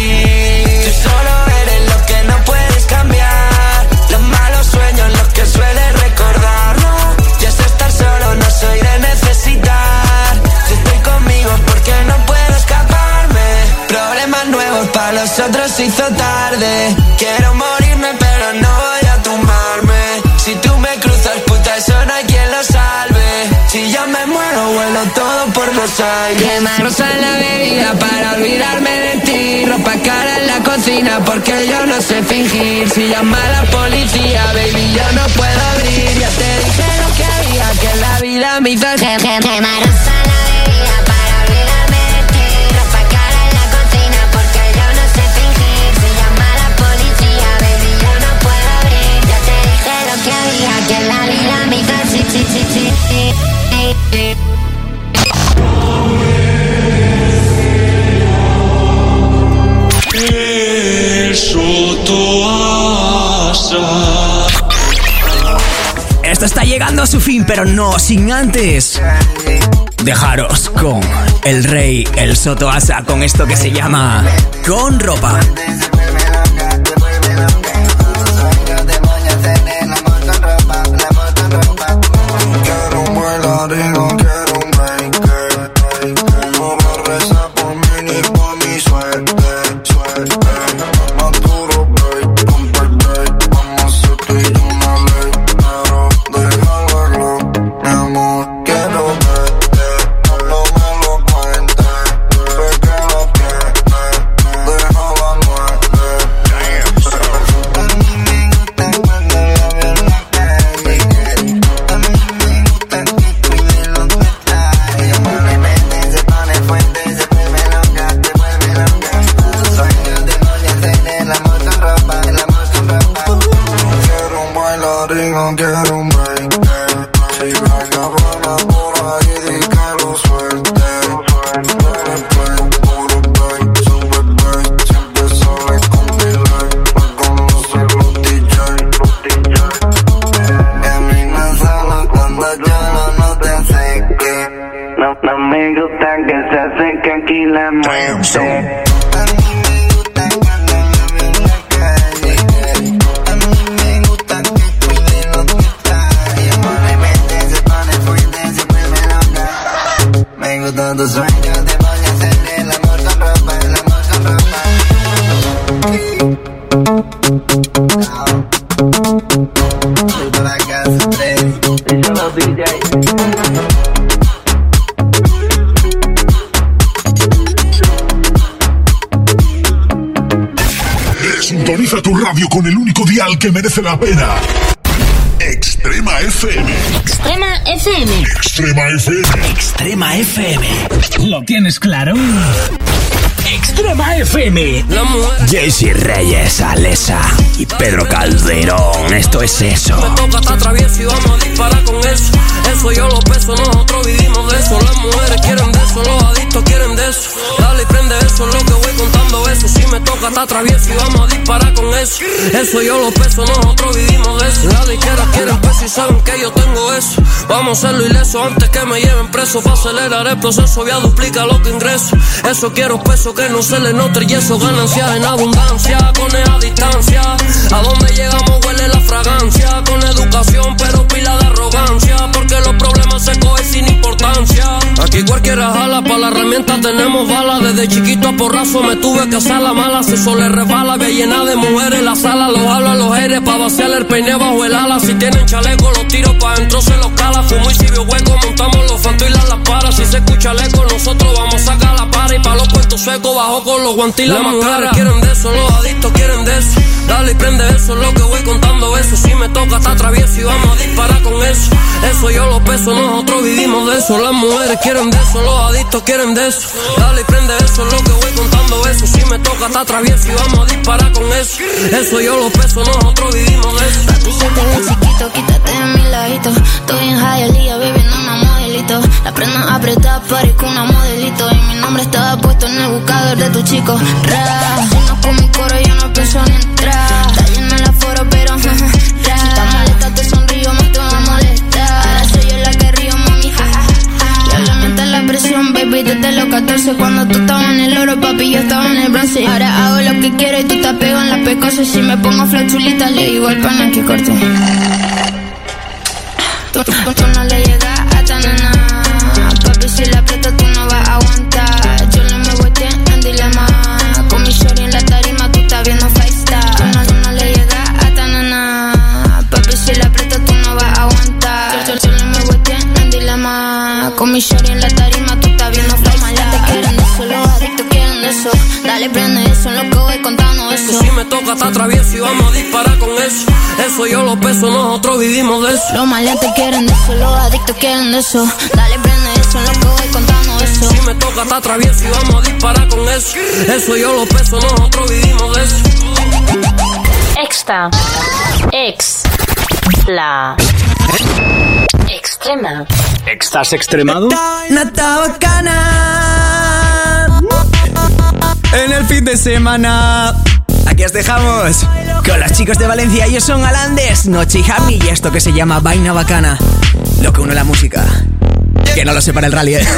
salir. Tú solo eres lo que no puedes cambiar, los malos sueños los que sueles recordar. No, ya sé estar solo, no soy de necesitar. Si estoy conmigo porque no puedo escaparme. Problemas nuevos para los otros se hizo tarde. Quiero morirme pero no voy a tumbarme. Si tú me cruzas, puta, eso no hay quien lo salve. Si yo me muero, vuelo todo por los aires. Quema rosa en la bebida para olvidarme de ti. Ropa cara en la cocina porque yo no sé fingir. Si llama a la policía, baby, yo no puedo abrir. Ya te dije lo que había, que la vida me hizo así. Quema rosa en la bebida para olvidarme de ti. Ropa cara en la cocina porque yo no sé fingir. Si llama a la policía, baby, yo no puedo abrir. Ya te dije lo que había, que la vida me hizo así, sí, sí, sí, sí. Esto está llegando a su fin, pero no sin antes dejaros con el rey, el Soto Asa, con esto que se llama Con Ropa. Quiero un bailarín, quiero un break, no me reza por mí ni por mi suerte, suerte. Maduro, break, rompe el break, vamos a hacer tú y yo una ley. Pero déjalo verlo, mi amor, quiero verte, no me lo cuentes. Sé que lo tienes, déjalo a muerte. A mí me gusta cuando la veo en la calle. A mí me gusta que cuide los detalles. Me mete, se pone fuerte, se vuelve loca, te vuelve loca. Sueño de noche hacer el amor con ropa, el amor con ropa. Quiero un bailarín, quiero un break. Si la cabrona por ahí, di que lo suelte. Dale play, puro break, sube break. Siempre sale con delay, pa' conocer los D J. Camina sola cuando yo no, no te acerque. No, no me gusta que se acerque aquí la muerte. A mí me gusta cuando la veo en la calle. A mí me gusta que cuide los detalles. Me mete, se pone fuerte, se vuelve loca. Me gusta tu sueño, te voy a hacer el amor con ropa, el amor con ropa. Voy para casa, Freddy. Díselo, D J. Sintoniza tu radio con el único dial que merece la pena. Extrema F M. Extrema F M. Extrema F M. Extrema F M. ¿Lo tienes claro? Extrema F M. Jaycee Reyes, Alesa y Pedro Calderón. Esto es eso. Me toca estar travieso y vamos a disparar con eso. Eso yo lo peso, nosotros vivimos de eso. Las mujeres quieren de eso, los adictos quieren de eso. Dale y prende eso, es lo que voy contando eso. Si me toca estar travieso y vamos a disparar con eso. Eso yo lo peso, nosotros vivimos de eso. Las disqueras quieren peso y saben que yo tengo eso. Vamos a hacerlo ileso antes que me lleven preso. Pa' acelerar el proceso voy a duplicar lo que ingreso. Eso quiero peso que no se le note y eso ganancias en abundancia. Con esa distancia, a donde llegamos huele la fragancia. Con educación pero pila de arrogancia, porque los problemas se cogen sin importancia. Aquí cualquiera jala, pa' la herramienta tenemos balas. Desde chiquito a porrazo me tuve que hacer la mala. Si eso le resbala, ve llena de mujeres en la sala. Los hablo a los aires pa' vaciar el peine bajo el ala. Si tienen chaleco los tiro pa' dentro se los cala. Fumo y si veo hueco montamos los fantos y las las paras. Si se escucha el eco nosotros vamos a sacar la para. Y pa' los cuentos secos bajo con los guantes y la máscara. Quieren de eso, los adictos quieren de eso. Dale y prende eso, es lo que voy contando eso. Si me toca está travieso y vamos a disparar con eso. Eso yo lo peso, nosotros vivimos de eso. Las mujeres quieren de eso, los adictos quieren de eso. Dale y prende eso, es lo que voy contando eso. Si me toca está travieso y vamos a disparar con eso. Eso yo lo peso, nosotros vivimos de eso. Papi, se te ve chiquito, quítate de mi ladito. Estoy en Hialeah bebiendo una modelito. La prenda apretada, parezco una modelito. Y mi nombre estaba puesto en el buscador de tu chico. Ra, si no con mi coro yo no pienso ni entrar. Está lleno el aforo pero ja, ja, ra. Si estás molesta te sonrío, más te va a molestar. Ahora soy yo la que río, mami, ja, ja, ja. Y aumenta la presión, baby, desde los catorce. Cuando tú estabas en el oro, papi, yo estaba en el bronce. Ahora hago lo que quiero y tú te pegas en las pecosas. Si me pongo flachulita le digo al pana que corte. Tú, tú, tú no le llegas a ta nana. Papi, si la aprieto tú no vas a aguantar. Yo no me voy en dilema. Con mi shorty en la tarima tú estás viendo FaceTime. Tú no, tú no le llegas a ta nana. Papi, si la aprieto tú no vas a aguantar. Yo, yo, yo no me voy en dilema. Con mi shorty en la tarima tú estás viendo FaceTime. Los malas te quieren de eso, los adictos quieren de eso. Dale, prende eso, en lo que voy contando eso. Si me toca está travieso y vamos a disparar con eso. Eso yo lo peso, nosotros vivimos de eso. Los maleantes quieren de eso, los adictos quieren de eso. Dale, prende eso, en lo que voy contando eso. Si me toca está travieso y vamos a disparar con eso. Eso yo lo peso, nosotros vivimos de eso. Extra. Ex. La. Extrema. ¿Estás extremado? Nata bacana. En el fin de semana. Aquí os dejamos con los chicos de Valencia. Ellos son Alandes, Noche y Hammy. Y esto que se llama Vaina Bacana. Lo que une la música. Que no lo sepa el rally, ¿eh?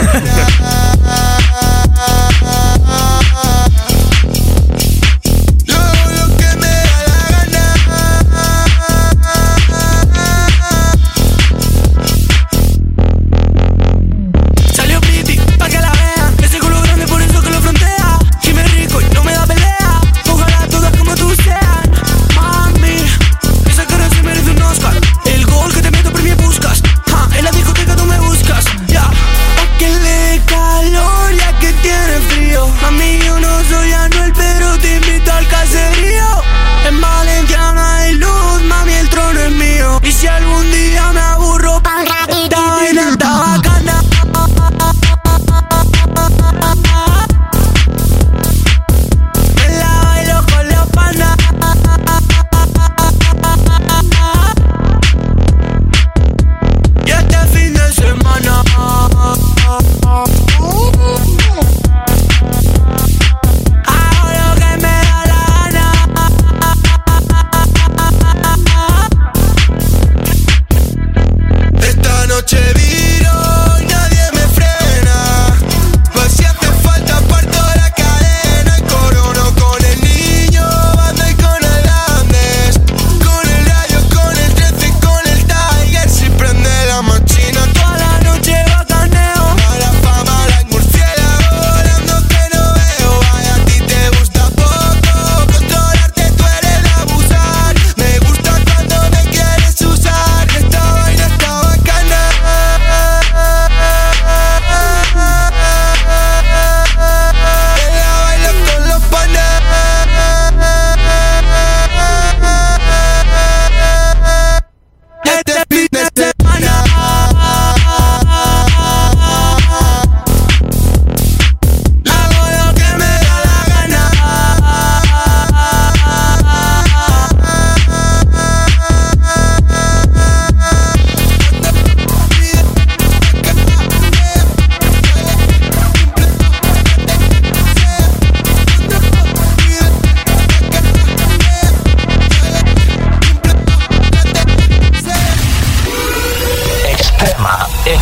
Mami, yo no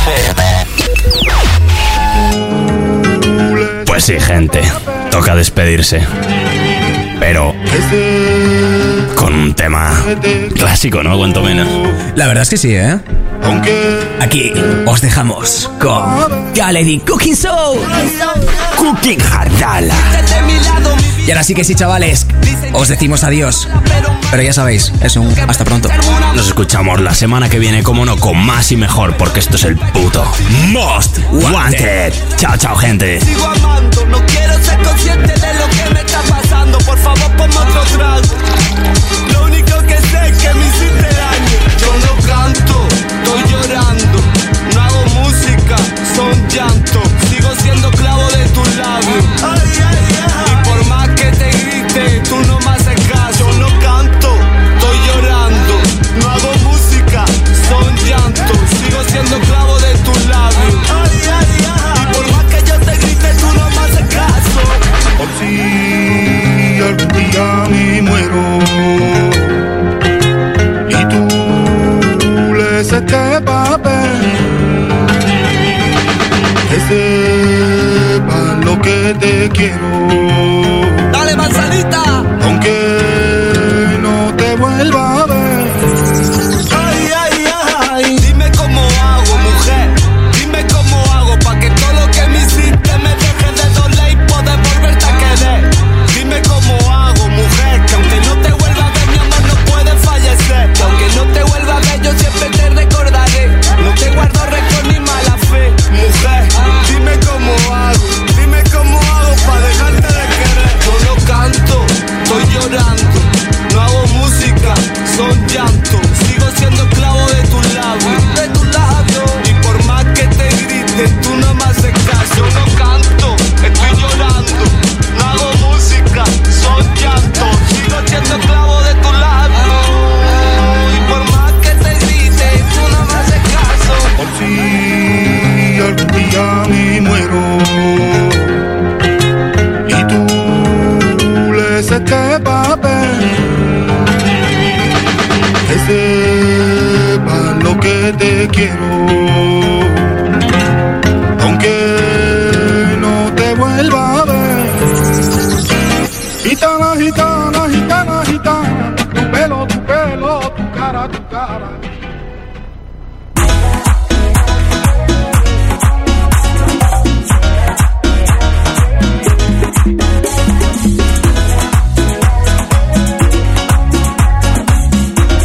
Pues sí, gente, toca despedirse. Pero con un tema clásico, ¿no? Cuanto menos. La verdad es que sí, ¿eh? Aquí os dejamos con Galedy Cooking Show. Cooking Hardala. Y ahora sí que sí, chavales, os decimos adiós. Pero ya sabéis, es un hasta pronto. Nos escuchamos la semana que viene, como no, con más y mejor, porque esto es el puto Most Wanted. Chao, chao, gente. Sigo amando, no quiero ser consciente de lo que me está pasando. Por favor, ponme otro trago. Lo único que sé es que me hiciste daño. Yo no canto, estoy llorando. No hago música, son llantos. Sigo siendo clavo de tus labios. Ay, ay, ay. Y por más que te grite, tú no me haces caso. Yo no canto, estoy llorando. No hago música, son llantos. Sigo siendo clavo de tus labios. Ay, ay, ay. Y por más que yo te grite, tú no me haces caso. Por si algún día me muero y tú lees este papel, que sepa lo que te quiero. Dale, manzanita. Aunque no te vuelva a ver. Ay, ay, ay. Dime cómo hago, mujer. Dime cómo hago pa' que todo lo que me hiciste me deje de doler y poder volverte a querer. Dime cómo hago, mujer. Que aunque no te vuelva a ver, mi amor no puede fallecer. Que aunque no te vuelva a ver, yo siempre te recordaré. No te guardo rencor ni mala fe, mujer. Dime cómo hago. Dime cómo hago pa' dejarte de querer. Yo no canto, estoy llorando. No hago música, son llantos. Sigo siendo esclavo de tus labios, de tus labios. Y por más que te grite, tú no me haces caso. Yo no canto, estoy llorando. No hago música, son llantos. Sigo siendo esclavo de tus labios. Y por más que te grite, tú no me haces caso. Por si algún día me muero y tú lees este papel, que sepa lo que te quiero. Aunque no te vuelva a ver. Gitana, gitana, gitana, gitana, tu pelo, tu pelo, tu cara, tu cara.